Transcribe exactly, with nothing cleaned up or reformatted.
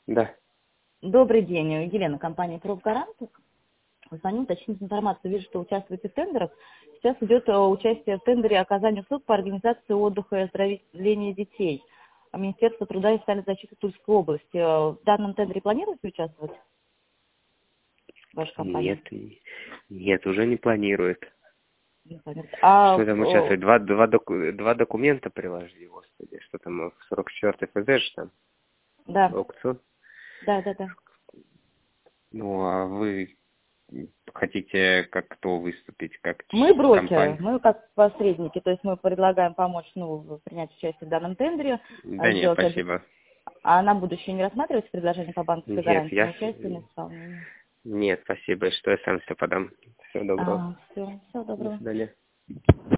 Да. Добрый день, Елена, компания «Профгарант». Звоню уточнить информацию. Вижу, что участвуете в тендерах. Сейчас идет э, участие в тендере оказания услуг по организации отдыха и оздоровления детей. А Министерство труда и социальной защиты Тульской области. Э, В данном тендере планируете участвовать? Ваша компания? Нет, нет, уже не планирует. Не планирует. А, Что там э, участвует? Два, два, доку- два документа приложили, господи. Что там, в сорок четвёртый ФЗ же там, да, аукцион. да, да, да. Ну, а вы хотите как кто выступить, как Мы ч- брокеры, компания? мы как посредники, то есть мы предлагаем помочь, ну, в- принять участие в данном тендере, Да а, нет, сделать обе- спасибо. А на будущее не рассматриваете предложение по банковской Нет, гарантии на я... участие на исполнении? Нет, спасибо, что я сам все подам. Всего доброго. А, все, всего До доброго. свидания.